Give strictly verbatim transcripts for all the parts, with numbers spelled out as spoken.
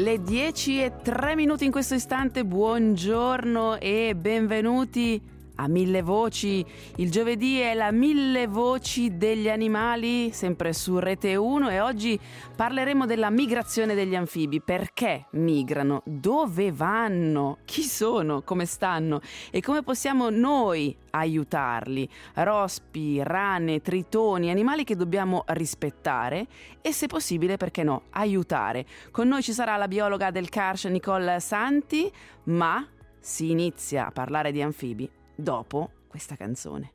Le dieci e tre minuti in questo istante, buongiorno e benvenuti a Mille Voci. Il giovedì è la Mille Voci degli animali, sempre su Rete uno, e oggi parleremo della migrazione degli anfibi. Perché migrano? Dove vanno? Chi sono? Come stanno? E come possiamo noi aiutarli? Rospi, rane, tritoni, animali che dobbiamo rispettare e, se possibile, perché no, aiutare. Con noi ci sarà la biologa del Karsh Nicole Santi, ma si inizia a parlare di anfibi dopo questa canzone.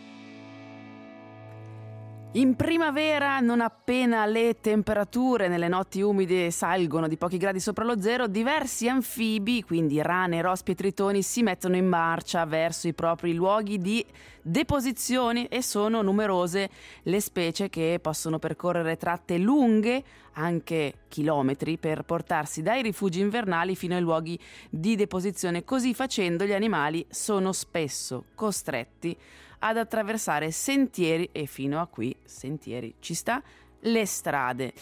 In primavera, non appena le temperature nelle notti umide salgono di pochi gradi sopra lo zero, diversi anfibi, quindi rane, rospi e tritoni, si mettono in marcia verso i propri luoghi di deposizione, e sono numerose le specie che possono percorrere tratte lunghe, anche chilometri, per portarsi dai rifugi invernali fino ai luoghi di deposizione. Così facendo, gli animali sono spesso costretti ad attraversare sentieri, e fino a qui sentieri ci sta, le strade.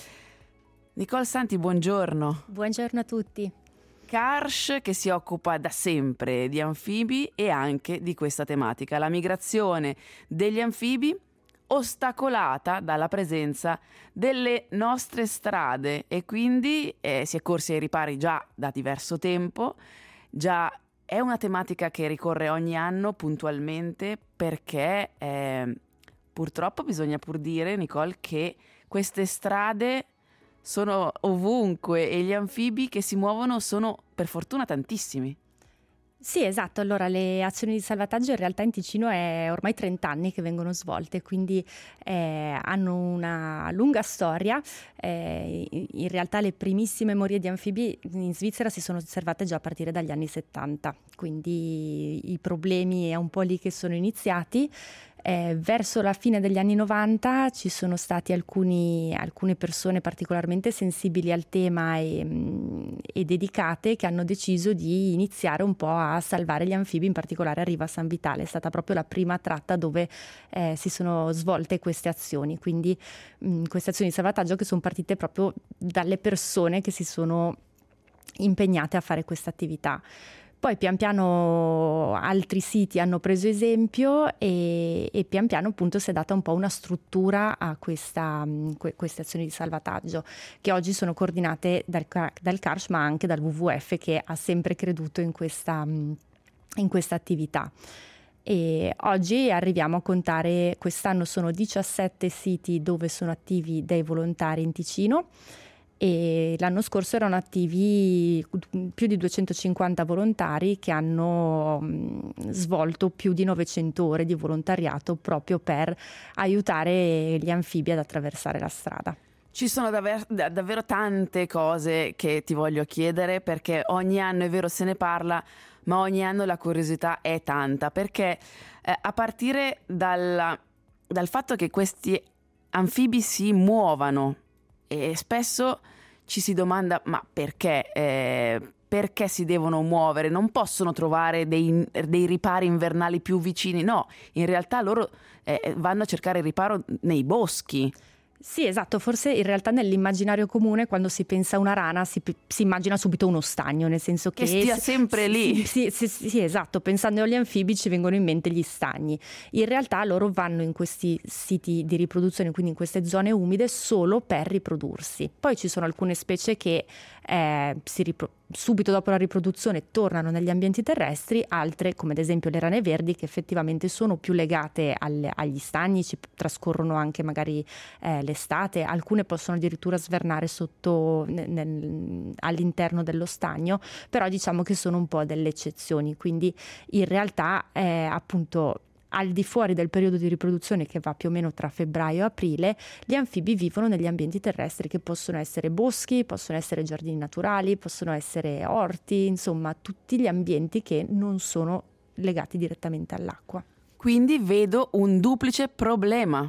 Nicole Santi, buongiorno. Buongiorno a tutti. Karsh, che si occupa da sempre di anfibi e anche di questa tematica, la migrazione degli anfibi ostacolata dalla presenza delle nostre strade, e quindi eh, si è corsi ai ripari già da diverso tempo. Già è una tematica che ricorre ogni anno puntualmente, perché eh, purtroppo bisogna pur dire, Nicole, che queste strade sono ovunque e gli anfibi che si muovono sono per fortuna tantissimi. Sì, esatto. Allora, le azioni di salvataggio in realtà in Ticino è ormai trenta anni che vengono svolte, quindi eh, hanno una lunga storia. Eh, in realtà le primissime morie di anfibi in Svizzera si sono osservate già a partire dagli anni settanta, quindi i problemi è un po' lì che sono iniziati. Eh, verso la fine degli anni novanta ci sono stati alcuni, alcune persone particolarmente sensibili al tema e, e dedicate, che hanno deciso di iniziare un po' a salvare gli anfibi, in particolare a Riva San Vitale. È stata proprio la prima tratta dove eh, si sono svolte queste azioni, quindi mh, queste azioni di salvataggio che sono partite proprio dalle persone che si sono impegnate a fare questa attività. Poi pian piano altri siti hanno preso esempio e, e pian piano appunto si è data un po' una struttura a questa, que, queste azioni di salvataggio, che oggi sono coordinate dal, dal Karsh, ma anche dal W W F, che ha sempre creduto in questa, in questa attività. E oggi arriviamo a contare, quest'anno sono diciassette siti dove sono attivi dei volontari in Ticino, e l'anno scorso erano attivi più di duecentocinquanta volontari che hanno mh, svolto più di novecento ore di volontariato proprio per aiutare gli anfibi ad attraversare la strada. Ci sono davvero, davvero tante cose che ti voglio chiedere, perché ogni anno, è vero, se ne parla, ma ogni anno la curiosità è tanta, perché eh, a partire dalla, dal fatto che questi anfibi si muovano, e spesso ci si domanda: ma perché? Eh, perché si devono muovere? Non possono trovare dei, dei ripari invernali più vicini? No, in realtà loro eh, vanno a cercare riparo nei boschi. Sì, esatto, forse in realtà nell'immaginario comune, quando si pensa a una rana, si, si immagina subito uno stagno, nel senso che, che stia sempre lì. Sì, sì, sì, sì, esatto, pensando agli anfibi ci vengono in mente gli stagni. In realtà loro vanno in questi siti di riproduzione, quindi in queste zone umide, solo per riprodursi. Poi ci sono alcune specie che eh, si ripro- subito dopo la riproduzione tornano negli ambienti terrestri, altre, come ad esempio le rane verdi, che effettivamente sono più legate al, agli stagni, ci trascorrono anche magari eh, l'estate, alcune possono addirittura svernare sotto nel, nel, all'interno dello stagno, però diciamo che sono un po' delle eccezioni, quindi in realtà eh, appunto al di fuori del periodo di riproduzione, che va più o meno tra febbraio e aprile, gli anfibi vivono negli ambienti terrestri, che possono essere boschi, possono essere giardini naturali, possono essere orti, insomma tutti gli ambienti che non sono legati direttamente all'acqua. Quindi vedo un duplice problema: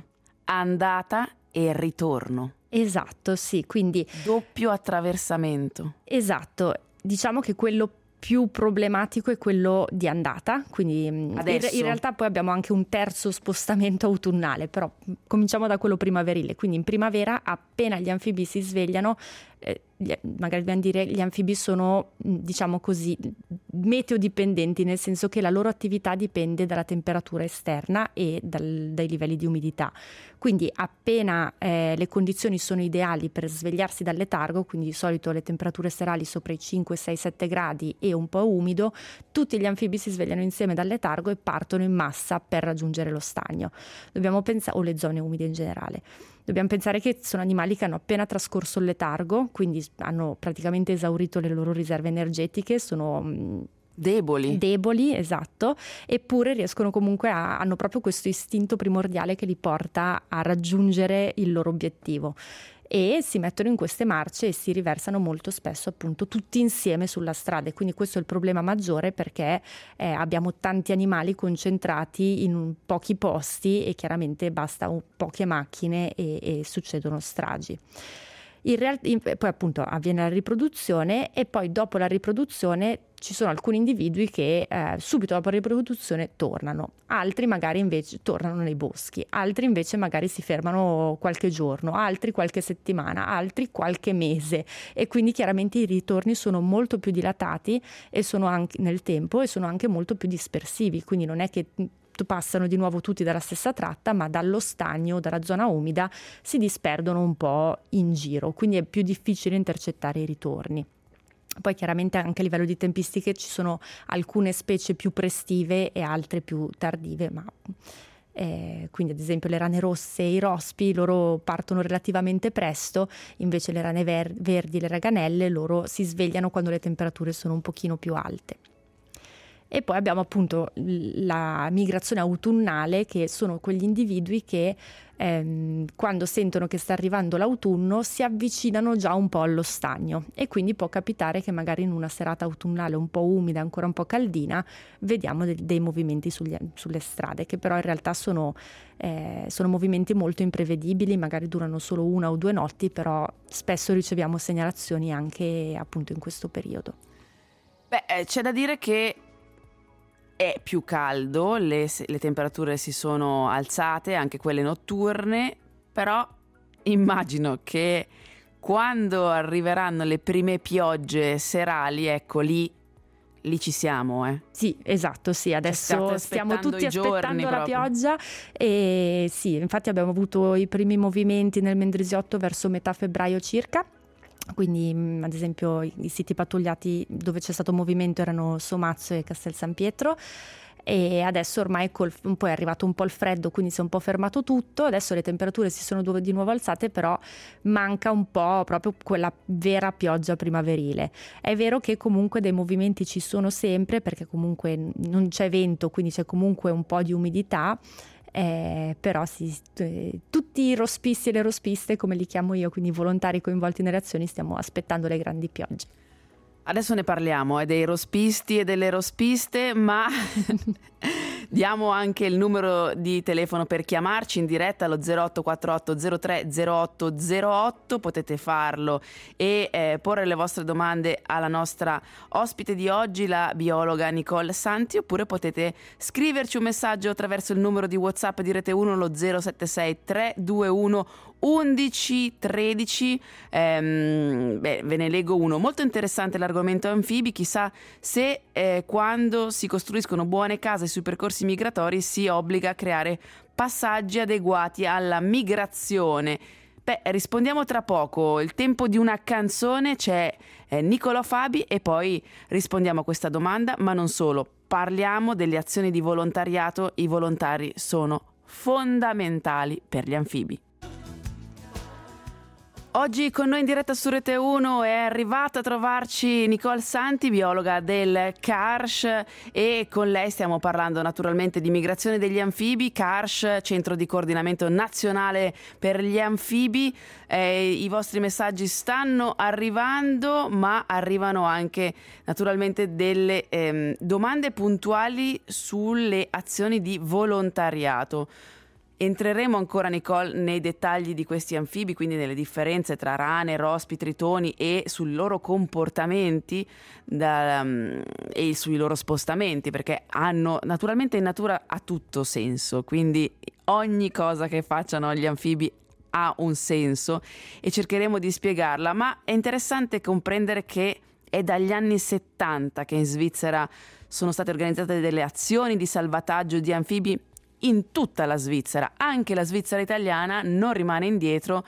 andata e ritorno. Esatto, sì, quindi doppio attraversamento. Esatto, diciamo che quello più problematico è quello di andata, quindi Adesso. in realtà poi abbiamo anche un terzo spostamento autunnale, però cominciamo da quello primaverile. Quindi in primavera, appena gli anfibi si svegliano, eh, magari dobbiamo dire gli anfibi sono, diciamo così, meteodipendenti, nel senso che la loro attività dipende dalla temperatura esterna e dal, dai livelli di umidità. Quindi appena eh, le condizioni sono ideali per svegliarsi dal letargo, quindi di solito le temperature serali sopra i cinque, sei, sette gradi e un po' umido, tutti gli anfibi si svegliano insieme dal letargo e partono in massa per raggiungere lo stagno. Dobbiamo pensare, o le zone umide in generale. Dobbiamo pensare che sono animali che hanno appena trascorso il letargo, quindi hanno praticamente esaurito le loro riserve energetiche, sono deboli. Deboli, esatto, eppure riescono comunque a, hanno proprio questo istinto primordiale che li porta a raggiungere il loro obiettivo. E si mettono in queste marce e si riversano molto spesso appunto tutti insieme sulla strada, e quindi questo è il problema maggiore, perché eh, abbiamo tanti animali concentrati in un, pochi posti e chiaramente basta un, poche macchine e, e succedono stragi. In real- in, poi appunto avviene la riproduzione, e poi dopo la riproduzione ci sono alcuni individui che eh, subito dopo la riproduzione tornano, altri magari invece tornano nei boschi, altri invece magari si fermano qualche giorno, altri qualche settimana, altri qualche mese, e quindi chiaramente i ritorni sono molto più dilatati e sono anche nel tempo, e sono anche molto più dispersivi, quindi non è che passano di nuovo tutti dalla stessa tratta, ma dallo stagno, dalla zona umida, si disperdono un po' in giro, quindi è più difficile intercettare i ritorni. Poi chiaramente anche a livello di tempistiche ci sono alcune specie più prestive e altre più tardive, ma eh, quindi ad esempio le rane rosse e i rospi, loro partono relativamente presto, invece le rane ver- verdi, le raganelle, loro si svegliano quando le temperature sono un pochino più alte. E poi abbiamo appunto la migrazione autunnale, che sono quegli individui che ehm, quando sentono che sta arrivando l'autunno si avvicinano già un po' allo stagno, e quindi può capitare che magari in una serata autunnale un po' umida, ancora un po' caldina, vediamo de- dei movimenti sugli, sulle strade, che però in realtà sono, eh, sono movimenti molto imprevedibili, magari durano solo una o due notti, però spesso riceviamo segnalazioni anche appunto in questo periodo. Beh, eh, c'è da dire che è più caldo, le, le temperature si sono alzate, anche quelle notturne, però immagino che quando arriveranno le prime piogge serali, ecco lì, lì ci siamo. Eh. Sì, esatto, sì, adesso stiamo tutti aspettando la pioggia, e sì, infatti abbiamo avuto i primi movimenti nel Mendrisiotto verso metà febbraio circa. Quindi ad esempio i siti pattugliati dove c'è stato movimento erano Somazzo e Castel San Pietro, e adesso ormai col, un po' è arrivato un po' il freddo, quindi si è un po' fermato tutto, adesso le temperature si sono di nuovo alzate, però manca un po' proprio quella vera pioggia primaverile. È vero che comunque dei movimenti ci sono sempre, perché comunque non c'è vento, quindi c'è comunque un po' di umidità. Eh, però sì, eh, tutti i rospisti e le rospiste, come li chiamo io, quindi volontari coinvolti nelle azioni, stiamo aspettando le grandi piogge. Adesso ne parliamo eh, dei rospisti e delle rospiste, ma diamo anche il numero di telefono per chiamarci in diretta allo zero otto quattro otto zero tre zero otto zero otto. Potete farlo e eh, porre le vostre domande alla nostra ospite di oggi, la biologa Nicole Santi, oppure potete scriverci un messaggio attraverso il numero di WhatsApp di Rete uno, lo zero sette sei tre due uno undici tredici. ehm, beh, ve ne leggo uno molto interessante, l'argomento anfibi. Chissà se eh, quando si costruiscono buone case sui percorsi migratori si obbliga a creare passaggi adeguati alla migrazione. Beh, rispondiamo tra poco. Il tempo di una canzone, c'è eh, Niccolò Fabi, e poi rispondiamo a questa domanda, ma non solo. Parliamo delle azioni di volontariato. I volontari sono fondamentali per gli anfibi. Oggi con noi in diretta su Rete uno è arrivata a trovarci Nicole Santi, biologa del CARSH, e con lei stiamo parlando naturalmente di migrazione degli anfibi. CARSH, Centro di Coordinamento Nazionale per gli Anfibi. Eh, i vostri messaggi stanno arrivando, ma arrivano anche naturalmente delle ehm, domande puntuali sulle azioni di volontariato. Entreremo ancora, Nicole, nei dettagli di questi anfibi, quindi nelle differenze tra rane, rospi, tritoni, e sui loro comportamenti da, um, e sui loro spostamenti, perché hanno naturalmente in natura ha tutto senso, quindi ogni cosa che facciano gli anfibi ha un senso e cercheremo di spiegarla, ma è interessante comprendere che è dagli anni settanta che in Svizzera sono state organizzate delle azioni di salvataggio di anfibi in tutta la Svizzera. Anche la Svizzera italiana non rimane indietro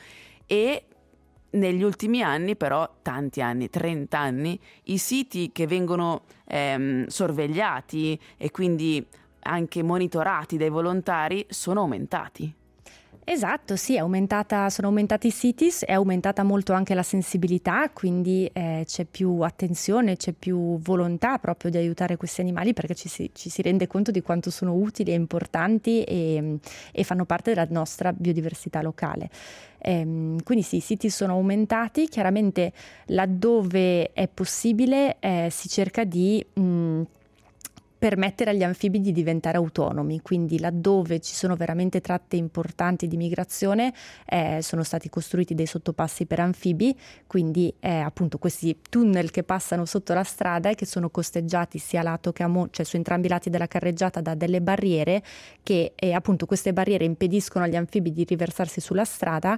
e negli ultimi anni, però tanti anni, trenta anni, i siti che vengono ehm, sorvegliati e quindi anche monitorati dai volontari sono aumentati. Esatto, sì, è aumentata, sono aumentati i siti, è aumentata molto anche la sensibilità, quindi eh, c'è più attenzione, c'è più volontà proprio di aiutare questi animali, perché ci si, ci si rende conto di quanto sono utili e importanti e, e fanno parte della nostra biodiversità locale. Ehm, quindi sì, i siti sono aumentati, chiaramente laddove è possibile eh, si cerca di mh, permettere agli anfibi di diventare autonomi, quindi laddove ci sono veramente tratte importanti di migrazione eh, sono stati costruiti dei sottopassi per anfibi, quindi eh, appunto questi tunnel che passano sotto la strada e che sono costeggiati sia lato che a mo- cioè su entrambi i lati della carreggiata da delle barriere che eh, appunto queste barriere impediscono agli anfibi di riversarsi sulla strada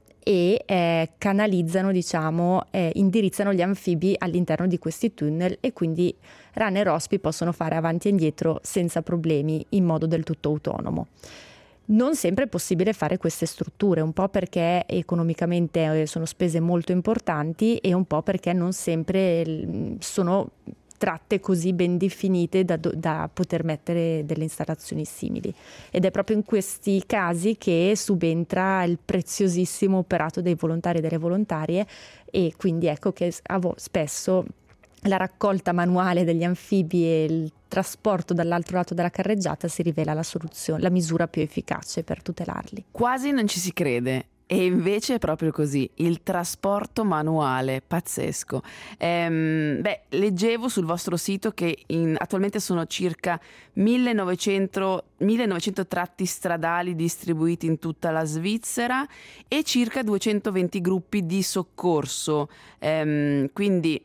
e eh, canalizzano, diciamo, eh, indirizzano gli anfibi all'interno di questi tunnel e quindi rane e rospi possono fare avanti e indietro senza problemi in modo del tutto autonomo. Non sempre è possibile fare queste strutture, un po' perché economicamente sono spese molto importanti e un po' perché non sempre sono tratte così ben definite da, da poter mettere delle installazioni simili, ed è proprio in questi casi che subentra il preziosissimo operato dei volontari e delle volontarie, e quindi ecco che spesso la raccolta manuale degli anfibi e il trasporto dall'altro lato della carreggiata si rivela la soluzione, la misura più efficace per tutelarli. Quasi non ci si crede. E invece è proprio così, il trasporto manuale, pazzesco. Ehm, beh, leggevo sul vostro sito che in, attualmente sono circa millenovecento, millenovecento tratti stradali distribuiti in tutta la Svizzera e circa duecentoventi gruppi di soccorso. Ehm, quindi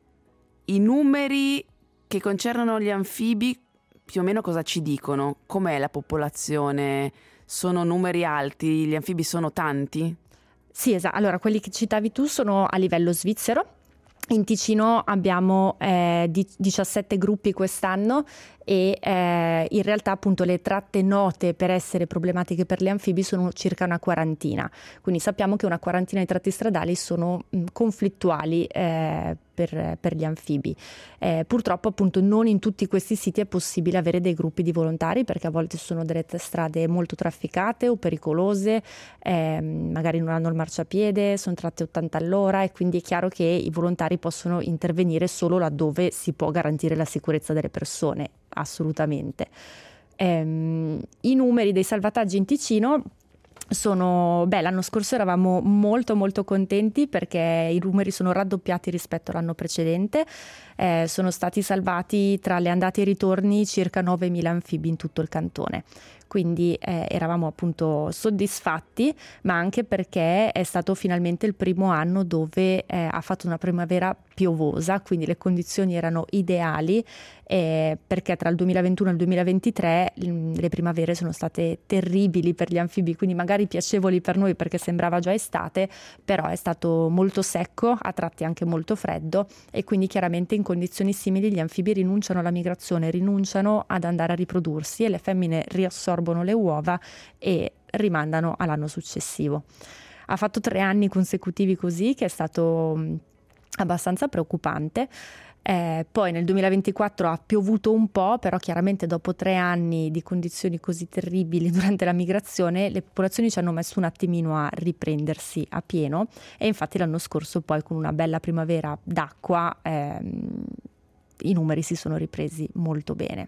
i numeri che concernono gli anfibi più o meno cosa ci dicono? Com'è la popolazione? Sono numeri alti? Gli anfibi sono tanti? Sì, esatto. Allora, quelli che citavi tu sono a livello svizzero. In Ticino abbiamo eh, diciassette gruppi quest'anno e eh, in realtà appunto le tratte note per essere problematiche per gli anfibi sono circa una quarantina. Quindi sappiamo che una quarantina di tratti stradali sono mh, conflittuali eh, per, per gli anfibi. Eh, purtroppo appunto non in tutti questi siti è possibile avere dei gruppi di volontari, perché a volte sono delle strade molto trafficate o pericolose, eh, magari non hanno il marciapiede, sono tratte ottanta all'ora, e quindi è chiaro che i volontari possono intervenire solo laddove si può garantire la sicurezza delle persone, assolutamente. Ehm, i numeri dei salvataggi in Ticino sono, beh, l'anno scorso eravamo molto molto contenti perché i numeri sono raddoppiati rispetto all'anno precedente. Eh, sono stati salvati tra le andate e i ritorni circa novemila anfibi in tutto il cantone. Quindi eh, eravamo appunto soddisfatti, ma anche perché è stato finalmente il primo anno dove eh, ha fatto una primavera piovosa, quindi le condizioni erano ideali, eh, perché tra il duemilaventuno e il duemilaventitré le primavere sono state terribili per gli anfibi, quindi magari piacevoli per noi perché sembrava già estate, però è stato molto secco, a tratti anche molto freddo, e quindi chiaramente in condizioni simili gli anfibi rinunciano alla migrazione, rinunciano ad andare a riprodursi e le femmine riassorbono le uova e rimandano all'anno successivo. Ha fatto tre anni consecutivi così, che è stato mh, abbastanza preoccupante. Eh, poi nel duemilaventiquattro ha piovuto un po', però chiaramente dopo tre anni di condizioni così terribili durante la migrazione le popolazioni ci hanno messo un attimino a riprendersi a pieno, e infatti l'anno scorso poi con una bella primavera d'acqua ehm, i numeri si sono ripresi molto bene.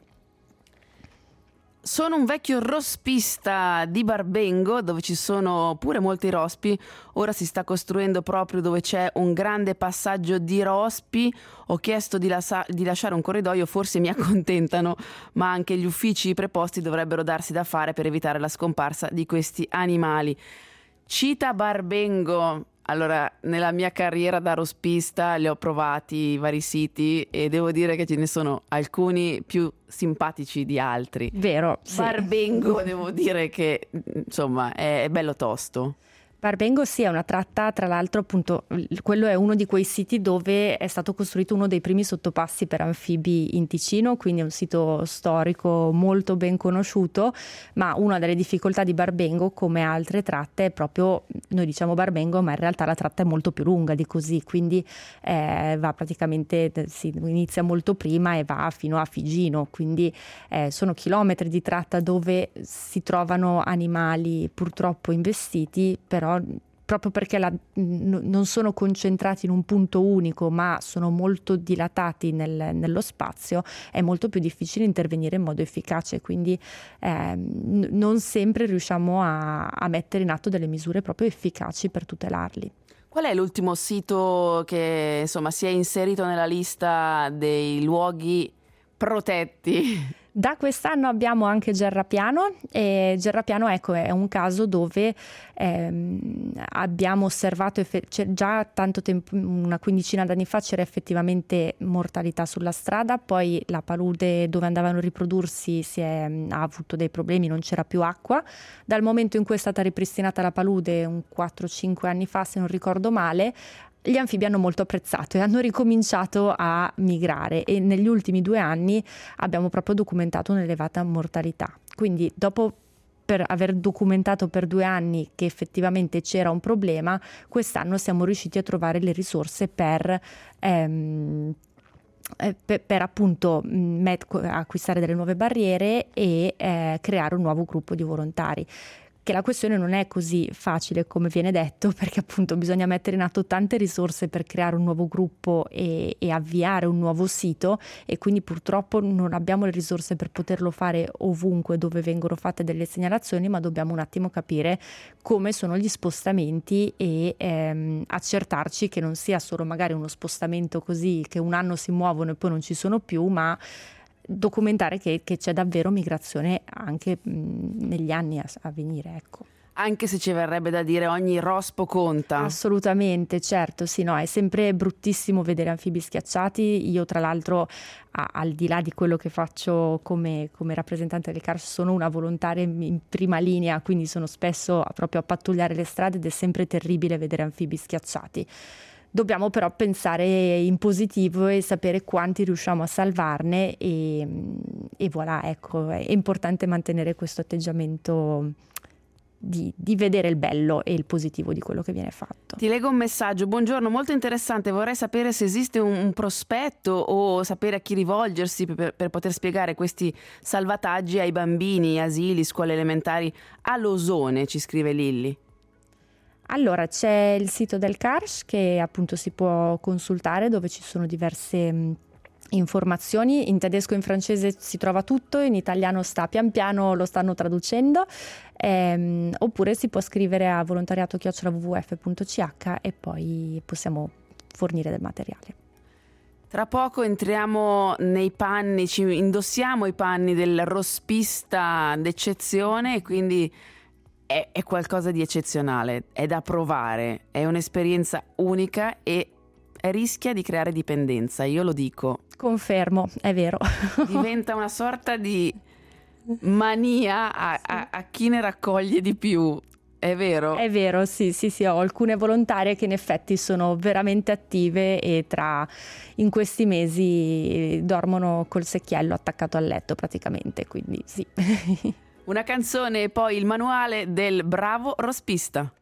Sono un vecchio rospista di Barbengo, dove ci sono pure molti rospi. Ora si sta costruendo proprio dove c'è un grande passaggio di rospi. Ho chiesto di, lasa- di lasciare un corridoio, forse mi accontentano, ma anche gli uffici preposti dovrebbero darsi da fare per evitare la scomparsa di questi animali. Cita Barbengo. Allora, nella mia carriera da rospista li ho provati vari siti e devo dire che ce ne sono alcuni più simpatici di altri. Vero, sì. Barbengo, devo dire che insomma è, è bello tosto. Barbengo sì, è una tratta, tra l'altro appunto quello è uno di quei siti dove è stato costruito uno dei primi sottopassi per anfibi in Ticino, quindi è un sito storico molto ben conosciuto, ma una delle difficoltà di Barbengo, come altre tratte, è proprio, noi diciamo Barbengo, ma in realtà la tratta è molto più lunga di così, quindi eh, va praticamente, si inizia molto prima e va fino a Figino, quindi eh, sono chilometri di tratta dove si trovano animali purtroppo investiti, però proprio perché la, n- non sono concentrati in un punto unico, ma sono molto dilatati nel- nello spazio, è molto più difficile intervenire in modo efficace, quindi eh, n- non sempre riusciamo a, a mettere in atto delle misure proprio efficaci per tutelarli. Qual è l'ultimo sito che insomma si è inserito nella lista dei luoghi protetti? Da quest'anno abbiamo anche Gerrapiano e Gerrapiano, ecco, è un caso dove ehm, abbiamo osservato effe- cioè, già tanto tempo, una quindicina d'anni fa c'era effettivamente mortalità sulla strada, poi la palude dove andavano a riprodursi si è, ha avuto dei problemi, non c'era più acqua. Dal momento in cui è stata ripristinata la palude, un quattro cinque anni fa se non ricordo male, gli anfibi hanno molto apprezzato e hanno ricominciato a migrare, e negli ultimi due anni abbiamo proprio documentato un'elevata mortalità. Quindi dopo per aver documentato per due anni che effettivamente c'era un problema, quest'anno siamo riusciti a trovare le risorse per ehm, Per, per appunto met- acquistare delle nuove barriere e eh, creare un nuovo gruppo di volontari. Che la questione non è così facile come viene detto, perché appunto bisogna mettere in atto tante risorse per creare un nuovo gruppo e, e avviare un nuovo sito, e quindi purtroppo non abbiamo le risorse per poterlo fare ovunque dove vengono fatte delle segnalazioni, ma dobbiamo un attimo capire come sono gli spostamenti e ehm, accertarci che non sia solo magari uno spostamento così che un anno si muovono e poi non ci sono più, ma documentare che, che c'è davvero migrazione anche mh, negli anni a, a venire, ecco. Anche se ci verrebbe da dire ogni rospo conta. Assolutamente, certo, sì, no, è sempre bruttissimo vedere anfibi schiacciati. Io tra l'altro, a, al di là di quello che faccio come, come rappresentante del C A R S, sono una volontaria in, in prima linea, quindi sono spesso proprio a pattugliare le strade ed è sempre terribile vedere anfibi schiacciati. Dobbiamo però pensare in positivo e sapere quanti riusciamo a salvarne e, e voilà, ecco, è importante mantenere questo atteggiamento di, di vedere il bello e il positivo di quello che viene fatto. Ti leggo un messaggio: buongiorno, molto interessante, vorrei sapere se esiste un, un prospetto o sapere a chi rivolgersi per, per poter spiegare questi salvataggi ai bambini, asili, scuole elementari a Losone, ci scrive Lilli. Allora, c'è il sito del C A R S che appunto si può consultare, dove ci sono diverse mh, informazioni. In tedesco e in francese si trova tutto, in italiano sta pian piano, lo stanno traducendo, ehm, oppure si può scrivere a volontariato chiocciola w w f punto c h e poi possiamo fornire del materiale. Tra poco entriamo nei panni, ci indossiamo i panni del rospista d'eccezione, e quindi È, è qualcosa di eccezionale, è da provare, è un'esperienza unica e rischia di creare dipendenza, io lo dico. Confermo, è vero. Diventa una sorta di mania a, a, a chi ne raccoglie di più, è vero? È vero, sì, sì, sì, ho alcune volontarie che in effetti sono veramente attive e tra in questi mesi dormono col secchiello attaccato al letto praticamente, quindi sì. Una canzone e poi il manuale del bravo rospista.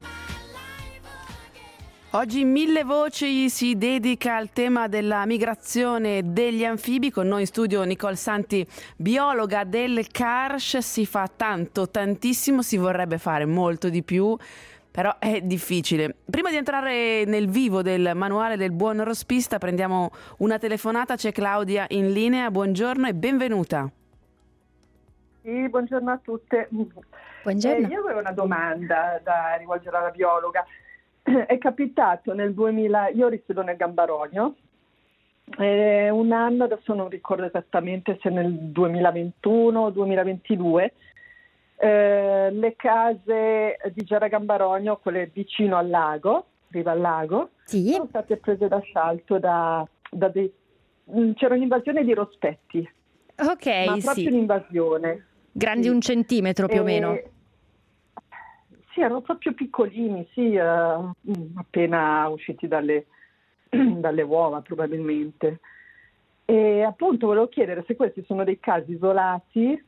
Oggi Mille Voci si dedica al tema della migrazione degli anfibi. Con noi in studio Nicole Santi, biologa del C A R S. Si fa tanto, tantissimo, si vorrebbe fare molto di più, però è difficile. Prima di entrare nel vivo del manuale del buon rospista, prendiamo una telefonata. C'è Claudia in linea, buongiorno e benvenuta. Sì, buongiorno a tutte. Buongiorno. Eh, io avevo una domanda da rivolgere alla biologa. È capitato nel duemila, io risiedo nel Gambarogno, eh, un anno, adesso non ricordo esattamente se nel duemilaventuno o duemilaventidue, eh, le case di Gera Gambarogno, quelle vicino al lago, riva al lago, sì, sono state prese d'assalto da, da dei... c'era un'invasione di rospetti. Ok, ma proprio sì. un'invasione. Grandi sì. un centimetro più e... o meno. sì, erano proprio piccolini, sì, eh, appena usciti dalle, dalle uova probabilmente. E appunto volevo chiedere se questi sono dei casi isolati.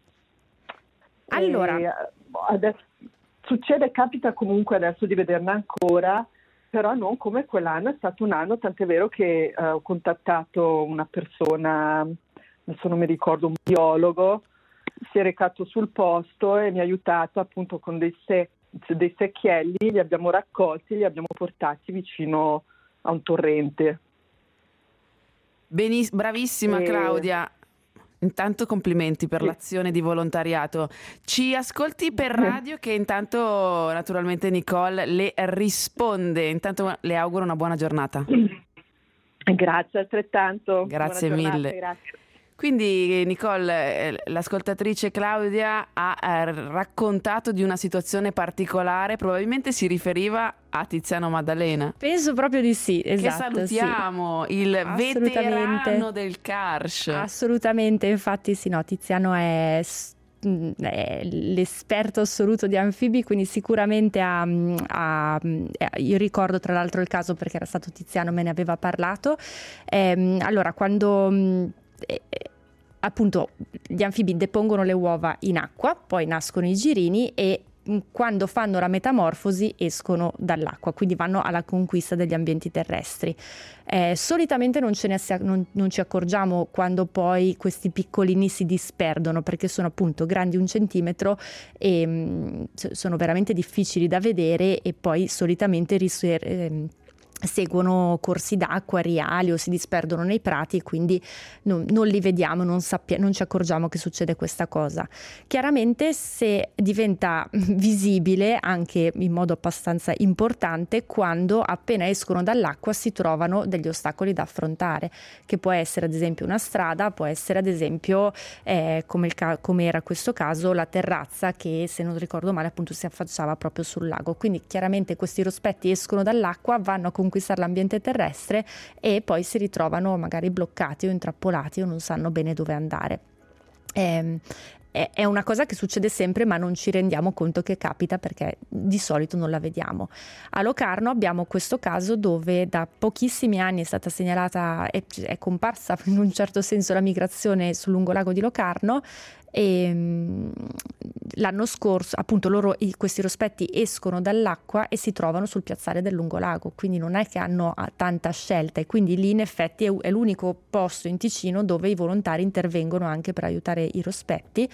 Allora, E adesso, succede, capita comunque adesso di vederne ancora, però non come quell'anno, è stato un anno, tant'è vero che eh, ho contattato una persona, adesso non mi ricordo, un biologo, si è recato sul posto e mi ha aiutato appunto con dei, se- dei secchielli, li abbiamo raccolti, li abbiamo portati vicino a un torrente. Beniss- bravissima E- Claudia. Intanto complimenti per Sì. l'azione di volontariato. Ci ascolti per radio che intanto naturalmente Nicole le risponde. Intanto le auguro una buona giornata. Grazie altrettanto. Grazie Buona giornata, mille. grazie. Quindi Nicole, eh, l'ascoltatrice Claudia ha eh, raccontato di una situazione particolare, probabilmente si riferiva a Tiziano Maddalena. penso proprio di sì, esatto. Che salutiamo, sì. il Assolutamente. veterano del Karsh. Assolutamente, infatti sì, no, Tiziano è, s- mh, è l'esperto assoluto di anfibi, quindi sicuramente ha, mh, ha- mh, eh, io ricordo tra l'altro il caso perché era stato Tiziano, me ne aveva parlato. Ehm, allora, quando mh, eh, eh, appunto gli anfibi depongono le uova in acqua, poi nascono i girini e mh, quando fanno la metamorfosi escono dall'acqua, quindi vanno alla conquista degli ambienti terrestri. Eh, solitamente non, ce ne assia- non, non ci accorgiamo quando poi questi piccolini si disperdono, perché sono appunto grandi un centimetro e mh, so- sono veramente difficili da vedere e poi solitamente ris- ehm, seguono corsi d'acqua, riali o si disperdono nei prati e quindi non, non li vediamo, non, sappia- non ci accorgiamo che succede questa cosa. Chiaramente se diventa visibile anche in modo abbastanza importante quando appena escono dall'acqua si trovano degli ostacoli da affrontare, che può essere ad esempio una strada, può essere ad esempio eh, come, il ca- come era questo caso la terrazza che, se non ricordo male, appunto si affacciava proprio sul lago. Quindi chiaramente questi rospetti escono dall'acqua, vanno a conquistare l'ambiente terrestre e poi si ritrovano magari bloccati o intrappolati o non sanno bene dove andare. Ehm, è è una cosa che succede sempre, ma non ci rendiamo conto che capita perché di solito non la vediamo. A Locarno abbiamo questo caso dove da pochissimi anni è stata segnalata, è, è comparsa in un certo senso la migrazione sul lungolago di Locarno. E mh, l'anno scorso appunto loro i, questi rospetti escono dall'acqua e si trovano sul piazzale del lungolago, quindi non è che hanno ah, tanta scelta e quindi lì in effetti è, è l'unico posto in Ticino dove i volontari intervengono anche per aiutare i rospetti.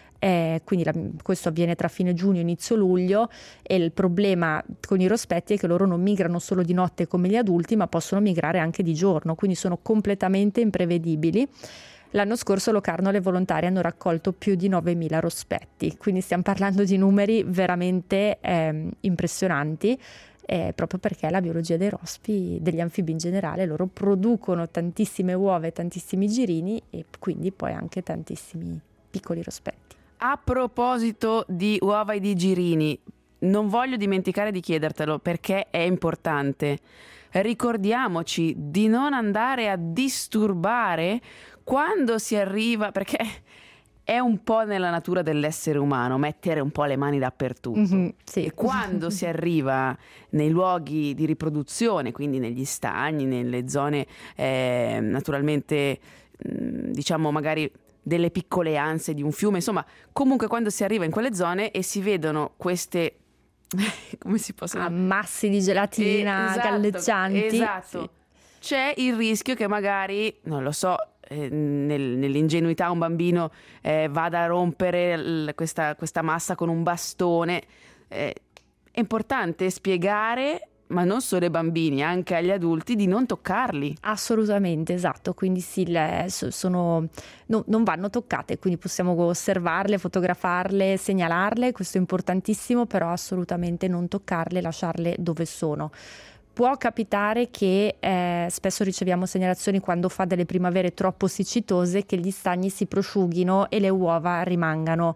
Eh, quindi la, questo avviene tra fine giugno e inizio luglio e il problema con i rospetti è che loro non migrano solo di notte come gli adulti, ma possono migrare anche di giorno, quindi sono completamente imprevedibili. L'anno scorso a Locarno le volontarie hanno raccolto più di novemila rospetti, quindi stiamo parlando di numeri veramente eh, impressionanti, eh, proprio perché la biologia dei rospi, degli anfibi in generale, loro producono tantissime uova e tantissimi girini e quindi poi anche tantissimi piccoli rospetti. A proposito di uova e di girini, non voglio dimenticare di chiedertelo perché è importante. Ricordiamoci di non andare a disturbare quando si arriva, perché è un po' nella natura dell'essere umano mettere un po' le mani dappertutto. Mm-hmm, sì. E quando si arriva nei luoghi di riproduzione, quindi negli stagni, nelle zone eh, naturalmente mh, diciamo magari delle piccole anse di un fiume, insomma comunque quando si arriva in quelle zone e si vedono queste come si possono ammassi di gelatina eh, esatto, galleggianti, esatto. Sì. C'è il rischio che magari, non lo so, eh, nel, nell'ingenuità un bambino eh, vada a rompere l- questa, questa massa con un bastone. Eh, è importante spiegare, ma non solo ai bambini, anche agli adulti, di non toccarli. Assolutamente, esatto, quindi sì, le, sono, no, non vanno toccate, quindi possiamo osservarle, fotografarle, segnalarle, questo è importantissimo, però assolutamente non toccarle, lasciarle dove sono. Può capitare che eh, spesso riceviamo segnalazioni quando fa delle primavere troppo siccitose che gli stagni si prosciughino e le uova rimangano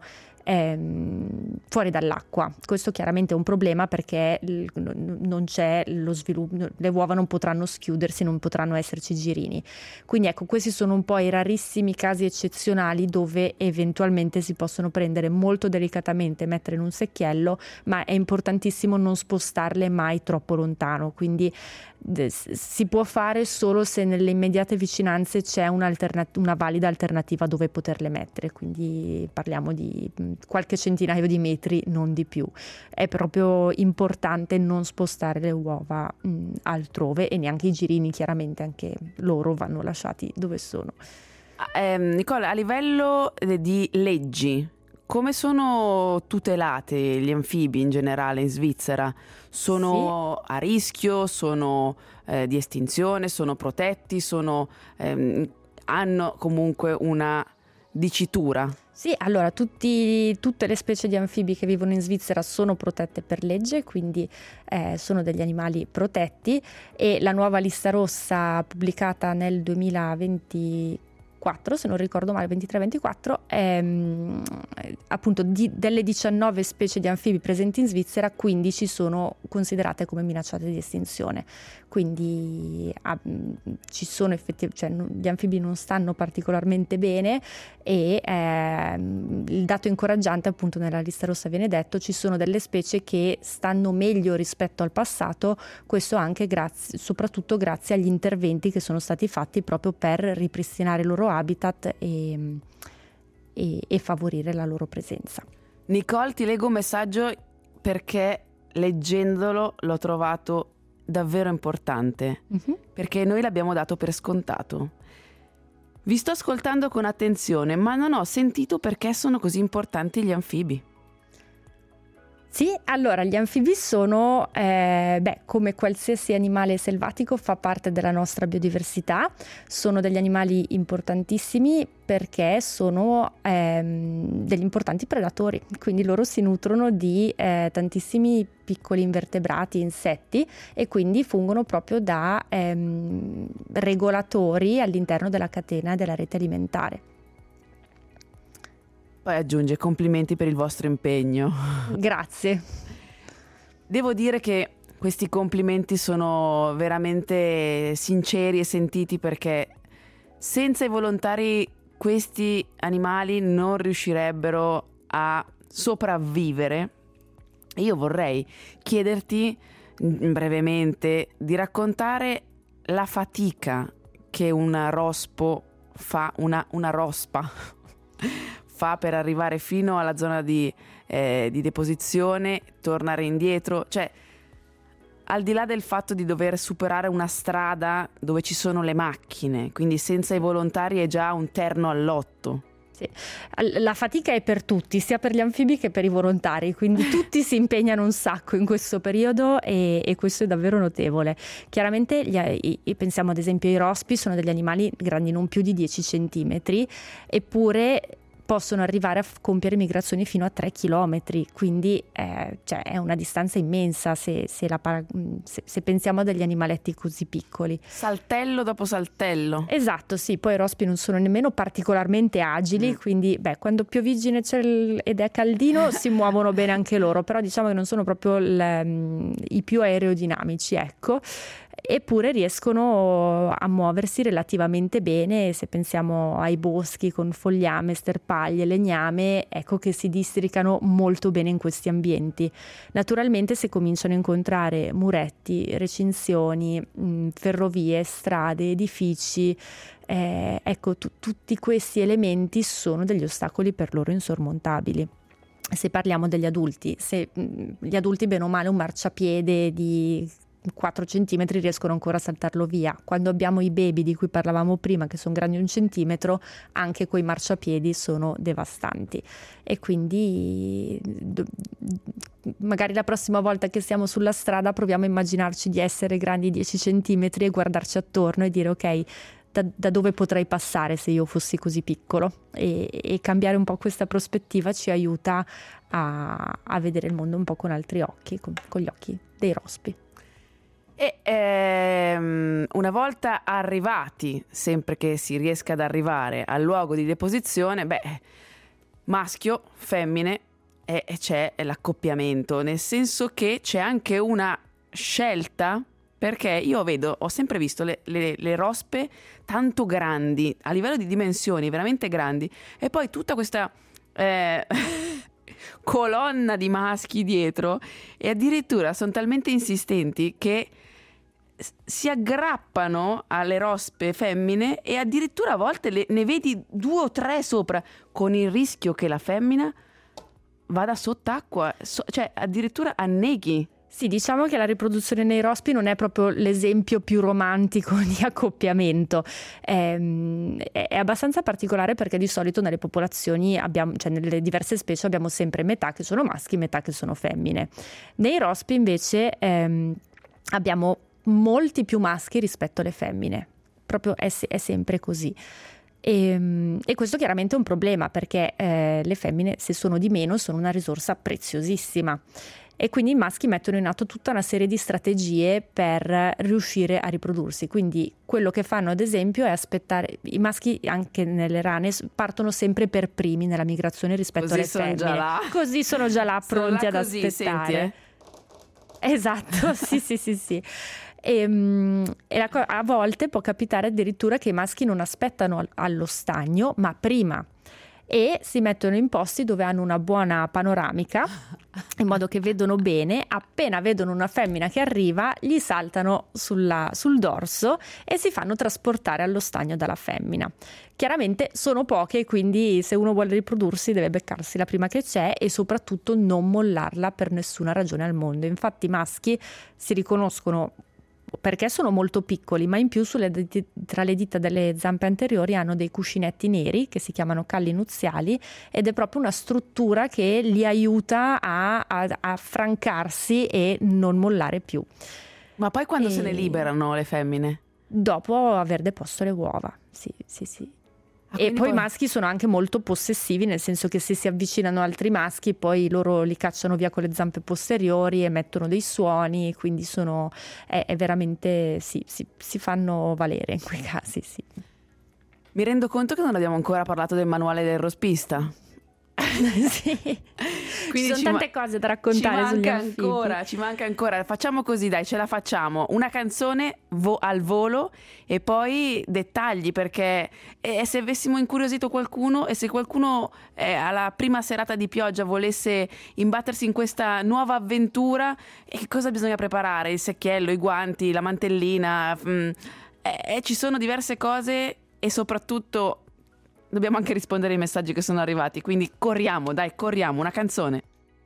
ehm, fuori dall'acqua. Questo chiaramente è un problema perché l- non c'è lo sviluppo, le uova non potranno schiudersi, non potranno esserci girini. Quindi ecco, questi sono un po' i rarissimi casi eccezionali dove eventualmente si possono prendere molto delicatamente, mettere in un secchiello, ma è importantissimo non spostarle mai troppo lontano. Quindi d- si può fare solo se nelle immediate vicinanze c'è un'alternat- una valida alternativa dove poterle mettere, quindi parliamo di mh, qualche centinaio di metri, non di più. È proprio importante non spostare le uova mh, altrove, e neanche i girini, chiaramente anche loro vanno lasciati dove sono. Eh, Nicola, a livello di leggi, come sono tutelate gli anfibi in generale in Svizzera? Sono sì. a rischio? Sono eh, di estinzione? Sono protetti? Sono, ehm, hanno comunque una dicitura? Sì, allora tutti, tutte le specie di anfibi che vivono in Svizzera sono protette per legge, quindi eh, sono degli animali protetti, e la nuova lista rossa pubblicata nel duemilaventiquattro, se non ricordo male, ventitré ventiquattro, ehm, appunto di, delle diciannove specie di anfibi presenti in Svizzera, quindici sono considerate come minacciate di estinzione. Quindi ah, ci sono effettivamente, cioè, gli anfibi non stanno particolarmente bene, e ehm, il dato incoraggiante, appunto, nella lista rossa viene detto ci sono delle specie che stanno meglio rispetto al passato, questo anche grazie, soprattutto grazie agli interventi che sono stati fatti proprio per ripristinare il loro habitat e, e, e favorire la loro presenza. Nicole, ti leggo un messaggio perché leggendolo l'ho trovato davvero importante, uh-huh. perché noi l'abbiamo dato per scontato. Vi sto ascoltando con attenzione, ma non ho sentito perché sono così importanti gli anfibi. Sì, allora gli anfibi sono, eh, beh, come qualsiasi animale selvatico, fa parte della nostra biodiversità, sono degli animali importantissimi perché sono ehm, degli importanti predatori, quindi loro si nutrono di eh, tantissimi piccoli invertebrati, insetti, e quindi fungono proprio da ehm, regolatori all'interno della catena della rete alimentare. Poi aggiunge: complimenti per il vostro impegno. Grazie. Devo dire che questi complimenti sono veramente sinceri e sentiti, perché senza i volontari questi animali non riuscirebbero a sopravvivere. Io vorrei chiederti brevemente di raccontare la fatica che un rospo fa, una, una rospa fa per arrivare fino alla zona di, eh, di deposizione, tornare indietro, cioè al di là del fatto di dover superare una strada dove ci sono le macchine, quindi senza i volontari è già un terno al lotto. Sì. La fatica è per tutti, sia per gli anfibi che per i volontari, quindi tutti si impegnano un sacco in questo periodo, e, e questo è davvero notevole. Chiaramente gli, i, pensiamo ad esempio ai rospi, sono degli animali grandi non più di dieci centimetri, eppure possono arrivare a compiere migrazioni fino a tre chilometri, quindi eh, cioè è una distanza immensa se, se, la, se, se pensiamo a degli animaletti così piccoli. Saltello dopo saltello. Esatto, sì, poi i rospi non sono nemmeno particolarmente agili, mm. quindi beh, quando pioviggine c'è il, ed è caldino si muovono bene anche loro, però diciamo che non sono proprio le, i più aerodinamici, ecco. Eppure riescono a muoversi relativamente bene. Se pensiamo ai boschi con fogliame, sterpaglie, legname, ecco che si districano molto bene in questi ambienti. Naturalmente se cominciano a incontrare muretti, recinzioni, mh, ferrovie, strade, edifici, eh, ecco tu, tutti questi elementi sono degli ostacoli per loro insormontabili. Se parliamo degli adulti, se mh, gli adulti bene o male un marciapiede di quattro centimetri riescono ancora a saltarlo via. Quando abbiamo i baby di cui parlavamo prima, che sono grandi un centimetro, anche quei marciapiedi sono devastanti, e quindi magari la prossima volta che siamo sulla strada proviamo a immaginarci di essere grandi dieci centimetri e guardarci attorno e dire ok, da, da dove potrei passare se io fossi così piccolo, e, e cambiare un po' questa prospettiva ci aiuta a, a vedere il mondo un po' con altri occhi, con, con gli occhi dei rospi. E ehm, una volta arrivati, sempre che si riesca ad arrivare al luogo di deposizione, beh, maschio, femmine e, e c'è l'accoppiamento, nel senso che c'è anche una scelta, perché io vedo, ho sempre visto le, le, le rospe tanto grandi, a livello di dimensioni veramente grandi, e poi tutta questa eh, colonna di maschi dietro, e addirittura sono talmente insistenti che si aggrappano alle rospe femmine e addirittura a volte le, ne vedi due o tre sopra, con il rischio che la femmina vada sott'acqua, so, cioè addirittura anneghi. Sì, diciamo che la riproduzione nei rospi non è proprio l'esempio più romantico di accoppiamento. È, è abbastanza particolare perché di solito nelle popolazioni abbiamo, cioè nelle diverse specie abbiamo sempre metà che sono maschi, metà che sono femmine. Nei rospi invece ehm, abbiamo molti più maschi rispetto alle femmine. Proprio è, è sempre così. E, e questo chiaramente è un problema perché eh, le femmine, se sono di meno, sono una risorsa preziosissima. E quindi i maschi mettono in atto tutta una serie di strategie per riuscire a riprodursi. Quindi quello che fanno ad esempio è aspettare, i maschi anche nelle rane partono sempre per primi nella migrazione rispetto così alle sono femmine. Già là. Così sono già là pronti sono là ad così, aspettare. senti, eh? Esatto, sì sì sì sì. E, e la, a volte può capitare addirittura che i maschi non aspettano allo stagno, ma prima, e si mettono in posti dove hanno una buona panoramica, in modo che vedono bene. Appena vedono una femmina che arriva, gli saltano sulla, sul dorso e si fanno trasportare allo stagno dalla femmina. Chiaramente sono poche, quindi se uno vuole riprodursi deve beccarsi la prima che c'è e soprattutto non mollarla per nessuna ragione al mondo. Infatti i maschi si riconoscono perché sono molto piccoli, ma in più sulle, tra le dita delle zampe anteriori hanno dei cuscinetti neri che si chiamano calli nuziali, ed è proprio una struttura che li aiuta a, a, a francarsi e non mollare più. Ma poi quando e... se ne liberano le femmine? Dopo aver deposto le uova, sì, sì, sì. Ah, e poi, poi i maschi sono anche molto possessivi, nel senso che se si avvicinano altri maschi poi loro li cacciano via con le zampe posteriori, emettono dei suoni, quindi sono è, è veramente sì, si, si fanno valere in quei casi, sì. Mi rendo conto che non abbiamo ancora parlato del manuale del rospista. Sì. Quindi ci sono tante ma- cose da raccontare ci sugli manca anfibi. ancora, ci manca ancora. Facciamo così, dai, ce la facciamo. Una canzone vo- al volo e poi dettagli, perché eh, se avessimo incuriosito qualcuno e se qualcuno eh, alla prima serata di pioggia volesse imbattersi in questa nuova avventura, eh, che cosa bisogna preparare? Il secchiello, i guanti, la mantellina, mm, eh, eh, ci sono diverse cose e soprattutto dobbiamo anche rispondere ai messaggi che sono arrivati, quindi corriamo, dai, corriamo, una canzone.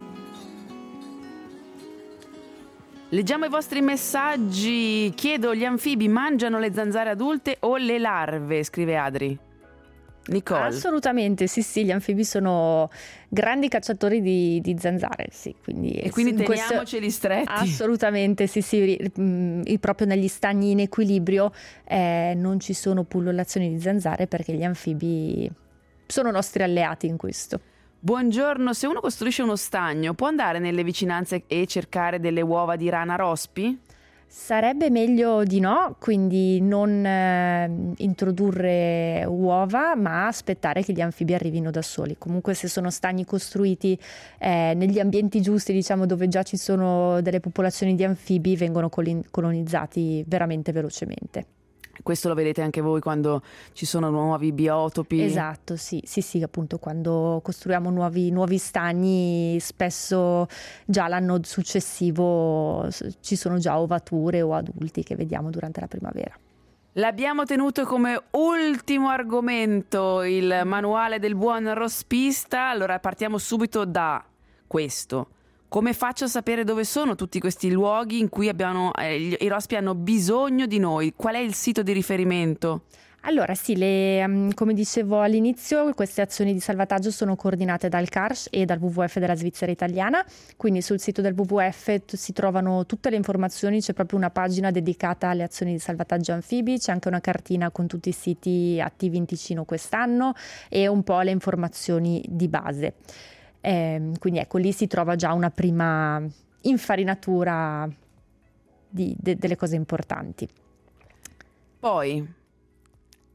Leggiamo i vostri messaggi. Chiedo, gli anfibi mangiano le zanzare adulte o le larve? Scrive Adri. Nicole. Assolutamente, sì sì, gli anfibi sono grandi cacciatori di, di zanzare, sì, quindi e quindi teniamoceli questo, stretti. Assolutamente, sì sì, mh, proprio negli stagni in equilibrio eh, non ci sono pullulazioni di zanzare perché gli anfibi sono nostri alleati in questo. Buongiorno, se uno costruisce uno stagno può andare nelle vicinanze e cercare delle uova di rana rospi? Sarebbe meglio di no, quindi non eh, introdurre uova, ma aspettare che gli anfibi arrivino da soli. Comunque se sono stagni costruiti eh, negli ambienti giusti, diciamo dove già ci sono delle popolazioni di anfibi, vengono colonizzati veramente velocemente. Questo lo vedete anche voi quando ci sono nuovi biotopi? Esatto, sì, sì, sì, appunto quando costruiamo nuovi, nuovi stagni spesso già l'anno successivo ci sono già ovature o adulti che vediamo durante la primavera. L'abbiamo tenuto come ultimo argomento il manuale del buon rospista, allora partiamo subito da questo. Come faccio a sapere dove sono tutti questi luoghi in cui abbiamo, eh, i rospi hanno bisogno di noi? Qual è il sito di riferimento? Allora sì, le, come dicevo all'inizio, queste azioni di salvataggio sono coordinate dal CARSH e dal W W F della Svizzera italiana, quindi sul sito del W W F si trovano tutte le informazioni, c'è proprio una pagina dedicata alle azioni di salvataggio anfibi, c'è anche una cartina con tutti i siti attivi in Ticino quest'anno e un po' le informazioni di base. Eh, quindi ecco, lì si trova già una prima infarinatura di, de, delle cose importanti. Poi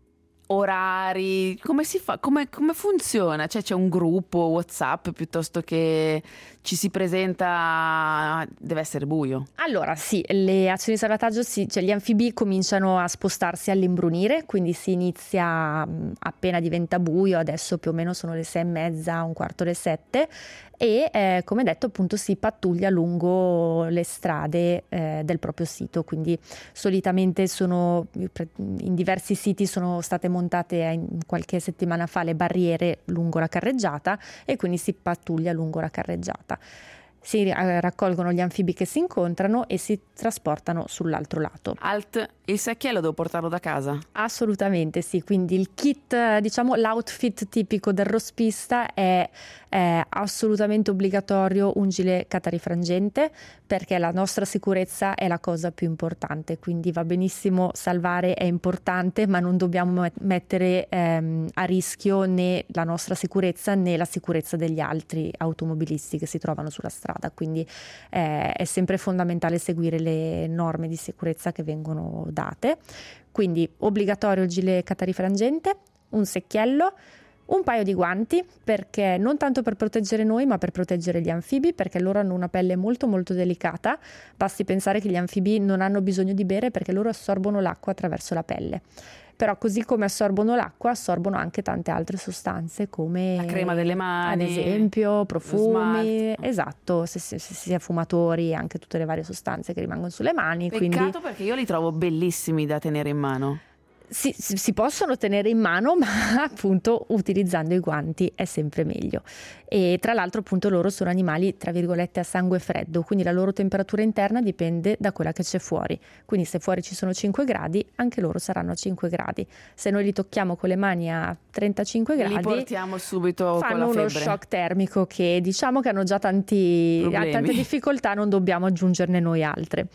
orari, come si fa, come, come funziona? Cioè c'è un gruppo WhatsApp piuttosto che ci si presenta, deve essere buio. Allora sì, le azioni di salvataggio, sì, cioè gli anfibi cominciano a spostarsi all'imbrunire, quindi si inizia mh, appena diventa buio, adesso più o meno sono le sei e mezza, un quarto le sette, e eh, come detto appunto si pattuglia lungo le strade eh, del proprio sito, quindi solitamente sono in diversi siti sono state montate in qualche settimana fa le barriere lungo la carreggiata e quindi si pattuglia lungo la carreggiata. Si raccolgono gli anfibi che si incontrano e si trasportano sull'altro lato. Alt, il secchiello devo portarlo da casa? Assolutamente sì, quindi il kit, diciamo l'outfit tipico del rospista è, è assolutamente obbligatorio un gilet catarifrangente, perché la nostra sicurezza è la cosa più importante, quindi va benissimo salvare, è importante, ma non dobbiamo mettere ehm, a rischio né la nostra sicurezza né la sicurezza degli altri automobilisti che si trovano sulla strada, quindi eh, è sempre fondamentale seguire le norme di sicurezza che vengono date. Quindi obbligatorio il gilet catarifrangente, un secchiello, un paio di guanti, perché non tanto per proteggere noi ma per proteggere gli anfibi, perché loro hanno una pelle molto molto delicata. Basti pensare che gli anfibi non hanno bisogno di bere perché loro assorbono l'acqua attraverso la pelle. Però così come assorbono l'acqua, assorbono anche tante altre sostanze come la crema delle mani, ad esempio, profumi, esatto, se, se, se si è fumatori, anche tutte le varie sostanze che rimangono sulle mani. Peccato, quindi perché io li trovo bellissimi da tenere in mano. Si, si possono tenere in mano, ma appunto utilizzando i guanti è sempre meglio. E tra l'altro appunto loro sono animali tra virgolette a sangue freddo, quindi la loro temperatura interna dipende da quella che c'è fuori. Quindi se fuori ci sono cinque gradi, anche loro saranno a cinque gradi. Se noi li tocchiamo con le mani a trentacinque gradi, li portiamo subito fanno con la uno febbre. shock termico che diciamo che hanno già tanti, tante difficoltà, non dobbiamo aggiungerne noi altre.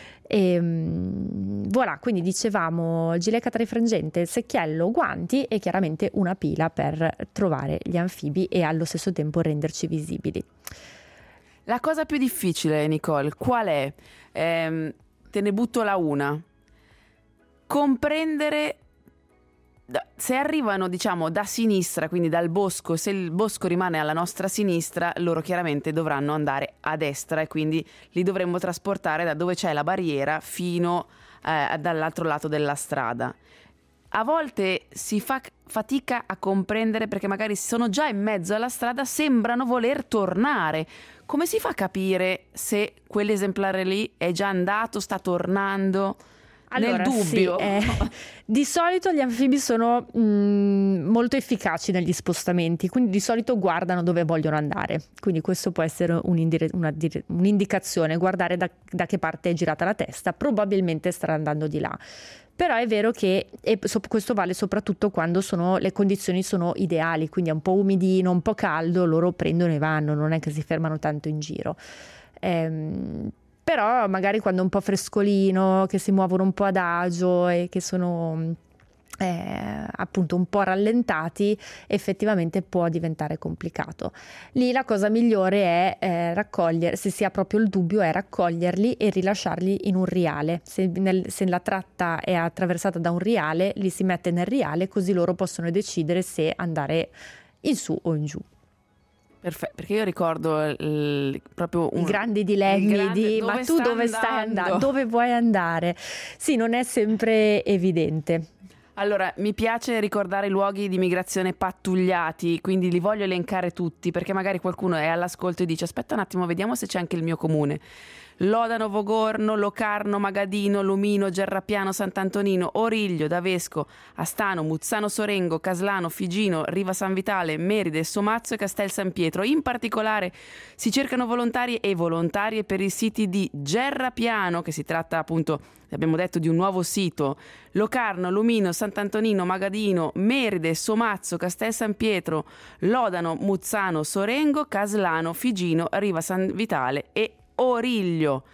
E voilà, quindi dicevamo gilet catarifrangente, secchiello, guanti e chiaramente una pila per trovare gli anfibi e allo stesso tempo renderci visibili. La cosa più difficile, Nicole, qual è? Eh, te ne butto la una. Comprendere se arrivano, diciamo, da sinistra, quindi dal bosco, se il bosco rimane alla nostra sinistra, loro chiaramente dovranno andare a destra e quindi li dovremmo trasportare da dove c'è la barriera fino eh, dall'altro lato della strada. A volte si fa fatica a comprendere perché magari sono già in mezzo alla strada, sembrano voler tornare. Come si fa a capire se quell'esemplare lì è già andato, sta tornando? Allora, nel dubbio. Sì, eh, di solito gli anfibi sono mh, molto efficaci negli spostamenti, quindi di solito guardano dove vogliono andare, quindi questo può essere un'indire- una dire- un'indicazione, guardare da, da che parte è girata la testa, probabilmente starà andando di là. Però è vero che e so, questo vale soprattutto quando sono, le condizioni sono ideali, quindi è un po' umidino, un po' caldo, loro prendono e vanno, non è che si fermano tanto in giro. Ehm, Però magari quando è un po' frescolino, che si muovono un po' adagio e che sono eh, appunto un po' rallentati, effettivamente può diventare complicato. Lì la cosa migliore è eh, raccogliere, se si ha proprio il dubbio, è raccoglierli e rilasciarli in un riale. Se, nel, se la tratta è attraversata da un riale, li si mette nel riale, così loro possono decidere se andare in su o in giù. Perfetto, perché io ricordo il, proprio un, i grandi dilemmi grande, di ma tu dove stai andando, dove vuoi andare? Sì, non è sempre evidente. Allora, mi piace ricordare i luoghi di migrazione pattugliati, quindi li voglio elencare tutti, perché magari qualcuno è all'ascolto e dice aspetta un attimo, vediamo se c'è anche il mio comune. Lodano, Vogorno, Locarno, Magadino, Lumino, Gerrapiano, Sant'Antonino, Origlio, Davesco, Astano, Muzzano Sorengo, Caslano, Figino, Riva San Vitale, Meride, Somazzo e Castel San Pietro. In particolare si cercano volontari e volontarie per i siti di Gerrapiano, che si tratta appunto, abbiamo detto, di un nuovo sito, Locarno, Lumino, Sant'Antonino, Magadino, Meride, Somazzo, Castel San Pietro, Lodano, Muzzano, Sorengo, Caslano, Figino, Riva San Vitale e Origlio.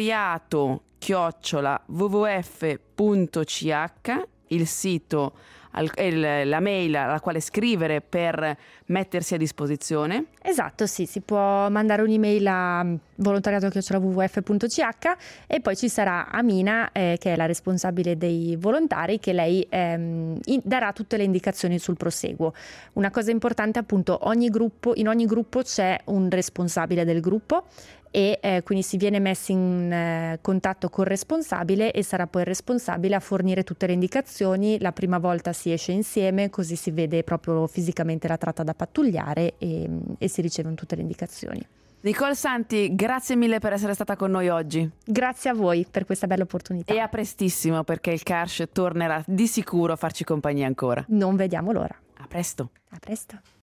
Volontariato chiocciola w w f punto c h, il sito al, il, la mail alla quale scrivere per mettersi a disposizione. Esatto, sì, si può mandare un'email a volontariato chiocciola w w f punto c h e poi ci sarà Amina, eh, che è la responsabile dei volontari, che lei ehm, in, darà tutte le indicazioni sul proseguo. Una cosa importante, appunto, ogni gruppo, in ogni gruppo c'è un responsabile del gruppo e eh, quindi si viene messi in eh, contatto col responsabile e sarà poi il responsabile a fornire tutte le indicazioni. La prima volta si esce insieme, così si vede proprio fisicamente la tratta da pattugliare e, e si ricevono tutte le indicazioni. Nicole Santi, grazie mille per essere stata con noi oggi. Grazie a voi per questa bella opportunità. E a prestissimo, perché il Karsh tornerà di sicuro a farci compagnia ancora. Non vediamo l'ora. A presto. A presto.